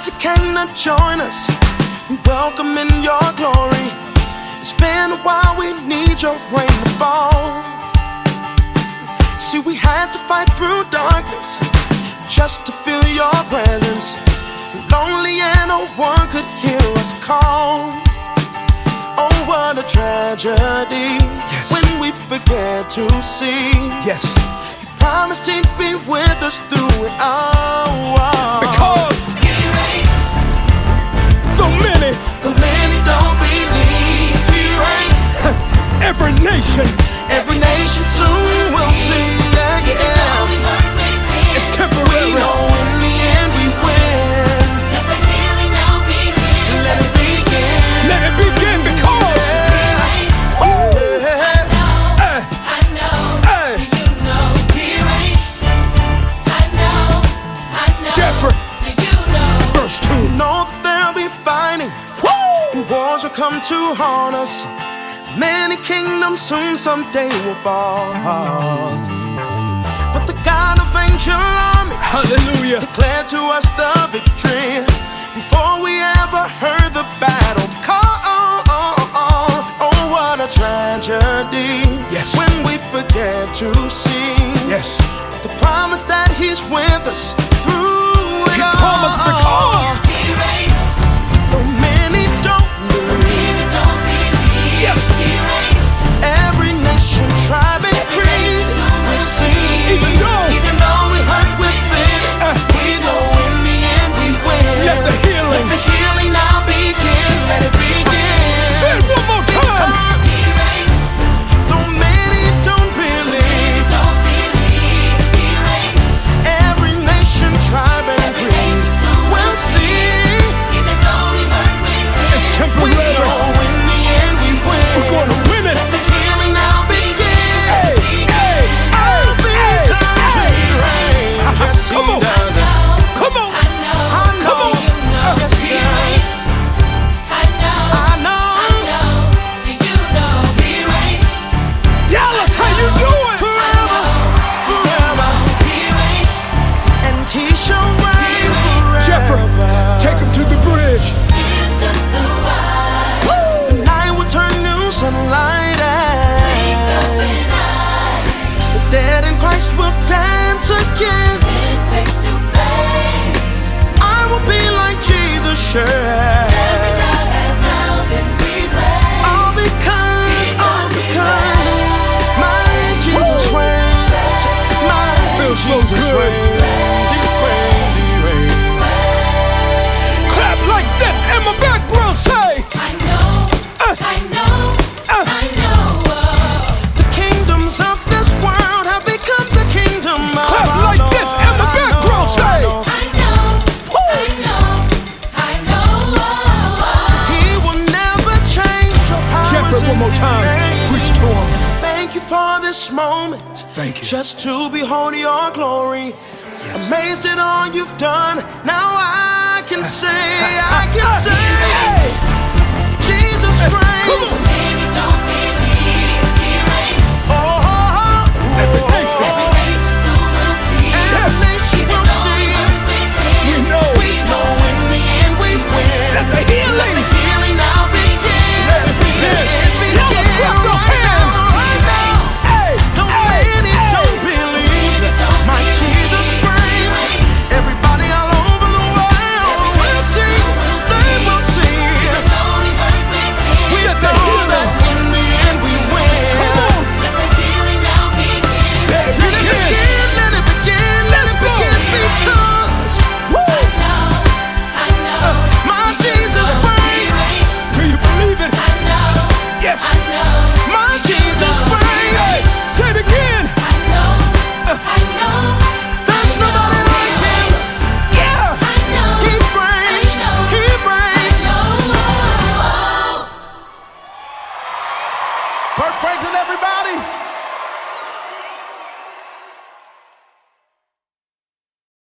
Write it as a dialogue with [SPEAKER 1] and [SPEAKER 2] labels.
[SPEAKER 1] glad you came to join us. We welcome in your glory. It's been a while, we need your rain to fall. See, we had to fight through darkness just to feel your presence. Lonely and no one could hear us call. Oh, what a tragedy, yes, when we forget to see.
[SPEAKER 2] Yes,
[SPEAKER 1] you promised he'd be with us through it all.
[SPEAKER 2] Because so many
[SPEAKER 1] don't believe he reigns.
[SPEAKER 2] Every nation
[SPEAKER 1] soon will see. Yeah.
[SPEAKER 2] It's temporary.
[SPEAKER 1] We know in the end we win. Let the healing now begin. Let it begin.
[SPEAKER 2] Let it begin because
[SPEAKER 3] I know, do you know he reigns? I know,
[SPEAKER 2] Jeffrey,
[SPEAKER 3] do you know?
[SPEAKER 2] verse 2.
[SPEAKER 1] You know that there'll be fighting. And wars will come to haunt us. Many kingdoms soon someday will fall. But the God of angel armies,
[SPEAKER 2] Hallelujah,
[SPEAKER 1] declared to us the victory before we ever heard the battle call. Oh, what a tragedy,
[SPEAKER 2] yes,
[SPEAKER 1] when we forget to see,
[SPEAKER 2] yes,
[SPEAKER 1] the promise that he's with us through it
[SPEAKER 2] he
[SPEAKER 1] all.
[SPEAKER 2] promised because
[SPEAKER 3] He reigns.
[SPEAKER 1] Though many don't believe,
[SPEAKER 2] yes,
[SPEAKER 3] He reigns.
[SPEAKER 1] every nation, tribe, and creed will see.
[SPEAKER 2] Even though
[SPEAKER 1] we hurt within, we know in the end we win.
[SPEAKER 2] let the healing
[SPEAKER 1] now begin. Let it begin.
[SPEAKER 2] say it one more time.
[SPEAKER 3] He reigns.
[SPEAKER 1] Though many don't believe,
[SPEAKER 3] He reigns.
[SPEAKER 1] every nation, tribe, and creed will see.
[SPEAKER 3] Even though we hurt within,
[SPEAKER 2] It's
[SPEAKER 1] We
[SPEAKER 2] temporary.
[SPEAKER 1] know in the end we win.
[SPEAKER 2] We're gonna win it.
[SPEAKER 1] Let the healing now begin.
[SPEAKER 2] Hey, hey, hey, hey, hey.
[SPEAKER 1] He reigns. Yes, he
[SPEAKER 2] Come on.
[SPEAKER 1] does.
[SPEAKER 2] Come on.
[SPEAKER 3] I know,
[SPEAKER 1] I know.
[SPEAKER 2] Come on.
[SPEAKER 3] you know
[SPEAKER 1] Yes,
[SPEAKER 3] he
[SPEAKER 1] sir.
[SPEAKER 3] reigns. I know,
[SPEAKER 1] I know.
[SPEAKER 3] do you know he reigns?
[SPEAKER 2] Dallas, how you doing?
[SPEAKER 1] Forever, forever,
[SPEAKER 3] He reigns.
[SPEAKER 1] and he shall reign
[SPEAKER 2] Jeffrey,
[SPEAKER 1] forever.
[SPEAKER 2] take him to the bridge.
[SPEAKER 3] He's just the wise.
[SPEAKER 1] The night will turn new sunlight, and the dead in Christ will dance again.
[SPEAKER 3] Face to face.
[SPEAKER 1] I will be like Jesus, sure.
[SPEAKER 3] Every doubt has now been replaced.
[SPEAKER 1] All because my Jesus reigns. My
[SPEAKER 2] Feels so
[SPEAKER 1] Jesus
[SPEAKER 2] good.
[SPEAKER 1] reigns. He reigns, he reigns.
[SPEAKER 2] Clap like this and my background say.
[SPEAKER 3] I know, I know, I know.
[SPEAKER 1] The kingdoms of this world have become the kingdom of
[SPEAKER 2] Clap
[SPEAKER 1] our
[SPEAKER 2] like
[SPEAKER 1] Lord.
[SPEAKER 2] this and the background say.
[SPEAKER 3] I know, I know.
[SPEAKER 1] He will never change your powers.
[SPEAKER 2] Jeffrey, one more time. Preach to him.
[SPEAKER 1] Thank you for this moment.
[SPEAKER 2] Thank you.
[SPEAKER 1] Just to behold your glory. Amazed at all you've done. Now I can say, Jesus reigns.
[SPEAKER 3] Many don't believe he reigns.
[SPEAKER 2] Every nation.
[SPEAKER 3] Every nation soon will see.
[SPEAKER 1] Every nation will see.
[SPEAKER 2] We know.
[SPEAKER 1] We know in the end we win.
[SPEAKER 2] Let the healing.
[SPEAKER 1] Healing now begin.
[SPEAKER 2] Let it begin. Tell us, clap those hands.
[SPEAKER 1] Right now.
[SPEAKER 2] Hey,
[SPEAKER 1] Though
[SPEAKER 2] hey,
[SPEAKER 1] many
[SPEAKER 2] hey.
[SPEAKER 1] don't believe, my Jesus reigns. Everybody all over the world will see. They will see. We
[SPEAKER 2] Let the
[SPEAKER 1] know
[SPEAKER 2] healing.
[SPEAKER 1] that in the end we win.
[SPEAKER 2] Come on.
[SPEAKER 3] Let the healing now begin.
[SPEAKER 2] Let it
[SPEAKER 1] Let it
[SPEAKER 2] begin.
[SPEAKER 1] begin, let it begin, let it begin, because
[SPEAKER 3] I know,
[SPEAKER 1] my Jesus reigns.
[SPEAKER 2] Do you believe it?
[SPEAKER 3] I know,
[SPEAKER 2] Yes.
[SPEAKER 3] I know.
[SPEAKER 1] My Jesus reigns.
[SPEAKER 2] Hey, say it again.
[SPEAKER 3] I know.
[SPEAKER 1] There's nobody like him.
[SPEAKER 2] Yeah.
[SPEAKER 3] I know.
[SPEAKER 1] He reigns. He reigns.
[SPEAKER 3] Oh.
[SPEAKER 1] Kirk Franklin, everybody.